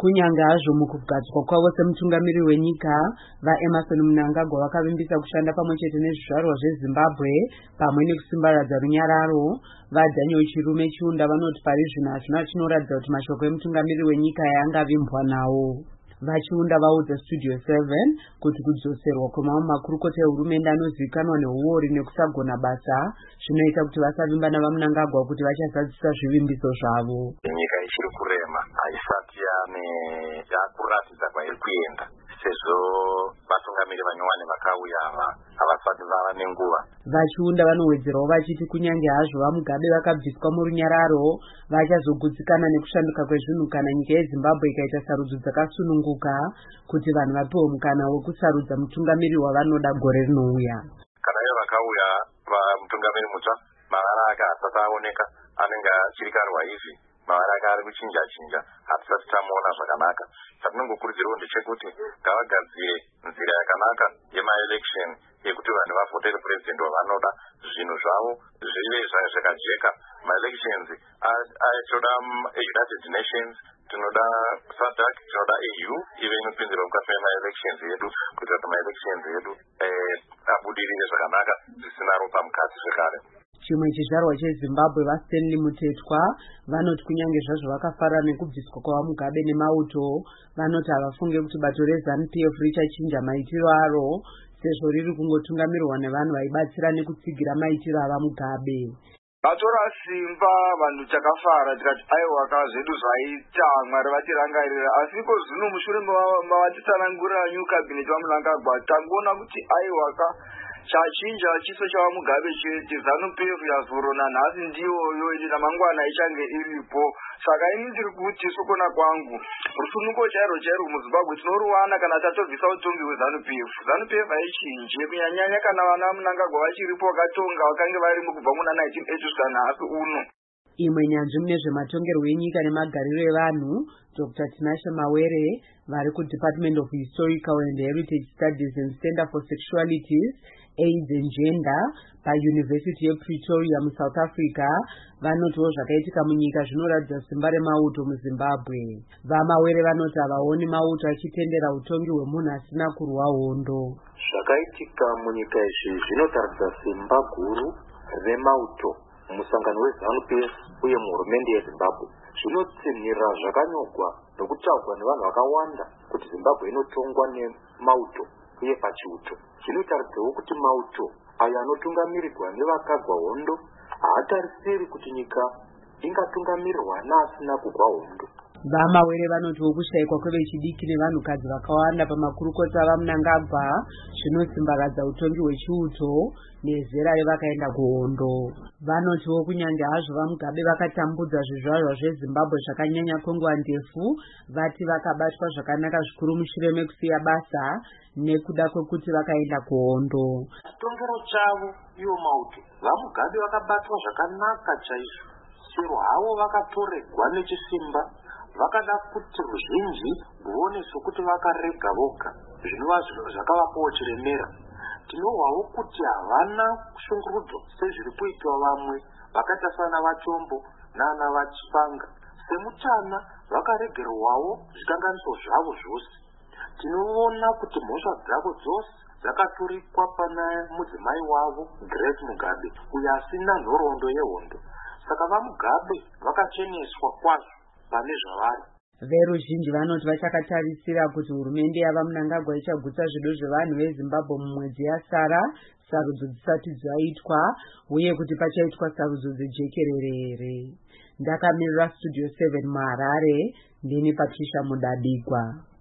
Kunyange hazvo mukugadzwa kwavo semutungamiriri wenyika, vaEmmerson Mnangagwa vakavimbisa kushanda pamwechete nezvizvarwa zveZimbabwe pamwe nekusimbaradza runyararo. VaDaniel Chirume Chiunda vanoti pari zvino hazvina chinoratidza kuti mashoko emutungamiriri wenyika yangavimbwa nawo. Vachiunda vaudza Studio 7 kuti kudzoserwa kwemamwe makurukota ehurumende anozivikanwa neuori nekusagona basa zvinoita kuti vasavimba navaMnangagwa kuti vachazadzisa zvivimbiso zvavo. Nyika ichiri kurema haisati yakuratidza kwairi kuenda sezvo vatungamiri vanyowani vakauya havasati vava nenguva. Vachiunda vanowedzerawo vachiti kunyange hazvo vaMugabe vakabviswa murunyararo, vachazogutsikana nekushanduka kwezvinhu kana nyika yeZimbabwe ikaita sarudzo dzakasununguka kuti vanhu vapiwe mukana wekusarudza mutungamiriri wavanoda gore rinouya. Kana ivo vakauya mutungamiriri mutsva, mavara ake haasati aoneka, anenge achiri karwaivhi, mavara ake ari kuchinja hatisati tamuona zvakanaka. Chatinongokurudzirwa ndechekuti ngavagadzire nzira yakanaka yemaelection yekuti vanhu vavhoteri purezidendi wavanoda, zvinhu zvavo zvive zvakajeka. Maelections toda United Nations, tinoda SADC, tinoda EU ive inopinzira mukati memaelections yedu kuitira kuti maelections edu abudirire zvakanaka zvisina ropa mukati zvekare. Chimwe chizvarwa cheZimbabwe vaStanley Mutetwa vanoti kunyange zvazvo vakafarana nekubviswa kwavaMugabe neMauto, vanoti havafunge kuti bato reZANU-PF richachinja maitiro aro sezvo riri kungotungamirwa nevanhu vaibatsira nekutsigira maitiro avaMugabe. Vatora simba vanhu chakafara tikati aiwa zvedu zvaita Mwari vatirangarira, asi ko zvino mushure mavatitsanangurira new cabinet vaMnangagwa tangoona kuti aiwa chachinja chiso chavaMugabe chete. ZANU-PF yazorona nhasi ndiyoyo indi namangwana ichange iripo. Saka ini ndiri kuti sokona kwangu rusununguko chairo muZimbabwe tinoruwana kana tatobvisa utongi hweZANU-PF. ZANU-PF haichinje kunyanyanya kana vana vaMnangagwa vachiripo vakatonga vakange varimo kubva muna 1980 kusvika nhasi uno. Imwe nyanzvi mune zvematongerwo enyika nemagariro evanhu, Dr. Tinashe Mawere vari kuDepartment of Historical and Heritage Studies and Center for Sexualities, AIDS and Gender paUniversity yePretoria muSouth Africa vanotiwo zvakaitika munyika zvinoratidza simba reMauto muZimbabwe. VaMawere vanoti havaoni Mauto achitendera utongi hwemunhu asina kurwa hondo. Zvakaitika munyika izvi zvinotaridza simba guru reMauto musangano weZANU-PF uye muhurumende yeZimbabwe. Zvinotsinhira zvakanyogwa nokutaurwa nevanhu vakawanda kuti Zimbabwe inotongwa neMauto uye pachiuto. Zvinotaridzawo kuti Mauto ayo anotungamirirwa nevakagwa hondo haatarisiri kuti nyika ingatungamirirwa neasina kugwa hondo. VaMawere vanotiwo kushayikwa kwevechidiki nevanhukadzi vakawanda pamakurukota avaMnangagwa zvinosimbaradza utongi hwechiuto nezera revakaenda kuhondo. Vanotiwo kunyange hazvo vaMugabe vakatambudza zvizvarwa zveZimbabwe zvakanyanya kwenguva ndefu, vati vakabatwa zvakanaka zvikuru mushure mekusiya basa nekuda kwekuti vakaenda kuhondo. Chitongero chavo ivo Mauto, vaMugabe vakabatwa zvakanaka chaizvo, chero havo vakatoregwa nechisimba, vakada kuti ruzhinji rwuone sokuti vakarega voga, zvinova zvakavapawo chiremera. Tinohwawo kuti havana shungurudzo sezviri kuitwa vamwe vakaita sana Vachombo nana Vachipanga. Semutana vakaregerwawo zvikanganiso zvavo zvose. Tinoona kuti mhosva dzavo dzose dzakaturikwa pana mudzimai wavo Grace Mugabe uyo asina nhoroondo yehondo. Saka vaMugabe vakacheneswa kwazvo pane zvavari. Veruzhinji vanoti vachakatarisira kuti hurumende yavaMnangagwa ichagutsa zvido zvevanhu veZimbabwe mumwedzi yasara sarudzo dzisati dzaitwa uye kuti pachaitwa sarudzo dzejekerere here. Ndakamirira Studio 7 muHarare, ndini Patricia Mudabigwa.